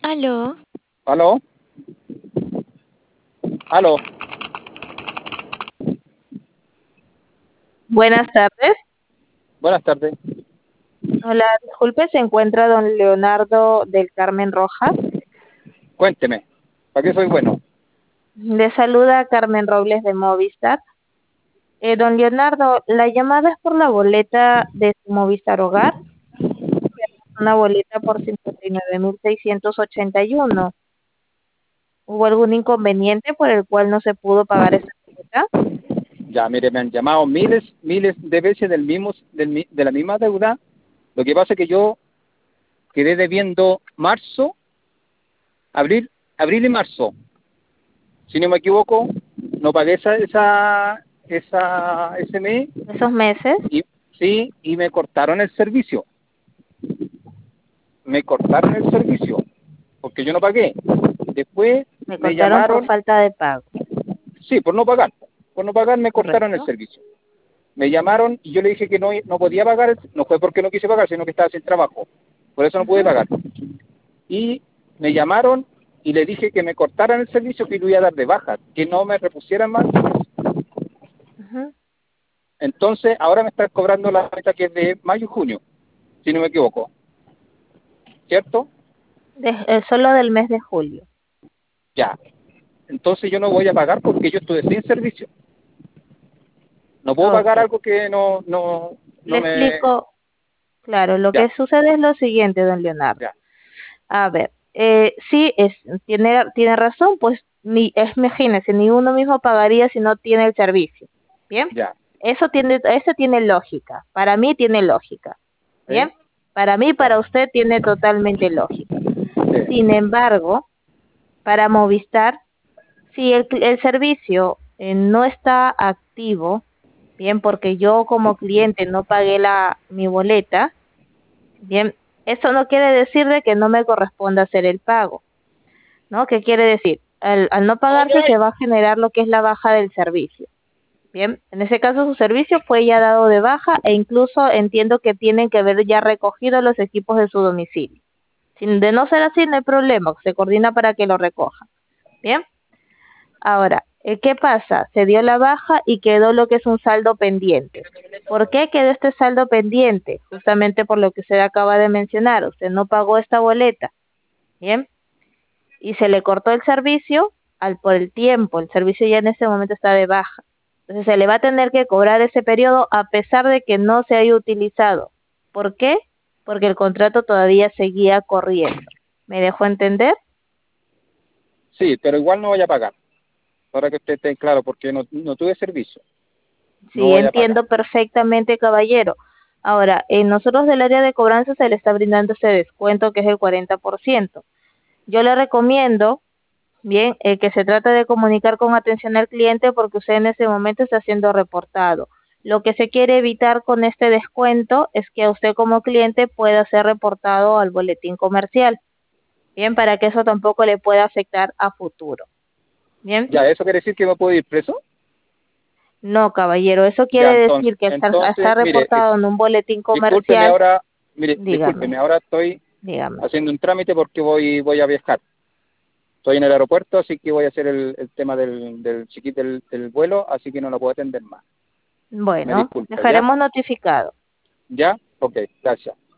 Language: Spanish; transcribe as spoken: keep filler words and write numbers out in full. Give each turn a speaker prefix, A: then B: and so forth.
A: Aló,
B: ¿Aló? ¿Aló?
C: Buenas tardes.
B: Buenas tardes.
C: Hola, disculpe, ¿se encuentra don Leonardo del Carmen Rojas?
B: Cuénteme. ¿Para qué soy bueno?
C: Le saluda Carmen Robles de Movistar. Eh, don Leonardo, la llamada es por la boleta de su Movistar Hogar, una boleta por cincuenta y nueve mil seiscientos ochenta y uno. ¿Hubo algún inconveniente por el cual no se pudo pagar esa boleta?
B: Ya, mire, me han llamado miles, miles de veces del mismo, del mi- de la misma deuda. Lo que pasa es que yo quedé debiendo marzo, abril, abril y marzo. Si no me equivoco, no pagué esa, esa, esa, ese mes
C: ¿Esos meses?
B: y sí, y me cortaron el servicio. Me cortaron el servicio porque yo no pagué. Después
C: Me
B: me
C: cortaron por
B: llamaron,
C: falta de pago,
B: sí, por no pagar. Por no pagar me cortaron el
C: ¿correcto?
B: servicio. Me llamaron y yo le dije que no, no podía pagar, no fue porque no quise pagar, sino que estaba sin trabajo. Por eso no pude
C: Ujú,
B: pagar. Y me llamaron y le dije que me cortaran el servicio, que lo iba a dar de baja, que no me repusieran más.
C: ujú.
B: Entonces, ahora me están cobrando la meta que es de mayo y junio, si no me equivoco. ¿Cierto?
C: De- eh, solo del mes de julio.
B: Ya. Entonces yo no voy a pagar porque yo estuve sin servicio. No puedo
C: Ok.
B: pagar algo que no, no,
C: Le
B: no me...
C: explico. Claro, lo
B: Ya,
C: que sucede es lo siguiente, don Leonardo.
B: ya,
C: A ver, eh, sí, es, tiene, tiene razón, pues ni, es, imagínese, ni uno mismo pagaría si no tiene el servicio. Bien,
B: ya.
C: eso tiene, eso tiene lógica. Para mí tiene lógica.
B: ¿Sí?
C: Bien, para mí,
B: Ya.
C: para usted tiene totalmente lógica. Sin
B: Sí.
C: embargo, para Movistar, si el, el servicio eh, no está activo, bien, porque yo como cliente no pagué la mi boleta. Bien, eso no quiere decir de que no me corresponda hacer el pago, ¿no? ¿Qué quiere decir? Al, al no pagarse se va a generar lo que es la baja del servicio. Bien, en ese caso su servicio fue ya dado de baja e incluso entiendo que tienen que haber ya recogido los equipos de su domicilio. Sin de no ser así, no hay problema, se coordina para que lo recojan. Bien, ahora, eh, ¿qué pasa? Se dio la baja y quedó lo que es un saldo pendiente. ¿Por qué quedó este saldo pendiente? Justamente por lo que usted acaba de mencionar. Usted no pagó esta boleta, ¿bien? Y se le cortó el servicio al por el tiempo. El servicio ya en ese momento está de baja. Entonces se le va a tener que cobrar ese periodo a pesar de que no se haya utilizado. ¿Por qué? Porque el contrato todavía seguía corriendo. ¿Me dejó entender?
B: Sí, pero igual no voy a pagar. Para que usted esté claro, porque no, no tuve servicio. No
C: Sí,
B: voy a pagar.
C: entiendo perfectamente, caballero. Ahora, en nosotros del área de cobranza se le está brindando ese descuento que es el cuarenta por ciento. Yo le recomiendo, bien, eh, que se trate de comunicar con atención al cliente porque usted en ese momento está siendo reportado. Lo que se quiere evitar con este descuento es que usted como cliente pueda ser reportado al boletín comercial, bien, para que eso tampoco le pueda afectar a futuro. Bien,
B: Ya, ¿eso quiere decir que me puedo ir preso?
C: no, caballero, eso
B: Ya,
C: quiere
B: entonces,
C: decir que estar,
B: entonces,
C: estar
B: mire, dis-
C: reportado en un boletín
B: discúlpeme
C: comercial.
B: ahora, mire,
C: Dígame,
B: discúlpeme, ahora estoy
C: dígame.
B: haciendo un trámite porque voy voy a viajar. Estoy en el aeropuerto, así que voy a hacer el, el tema del, del chiquito del, del vuelo, así que no lo puedo atender más. Me
C: Bueno,
B: disculpa, ¿ya?
C: dejaremos notificado.
B: ¿Ya? Ok, gracias.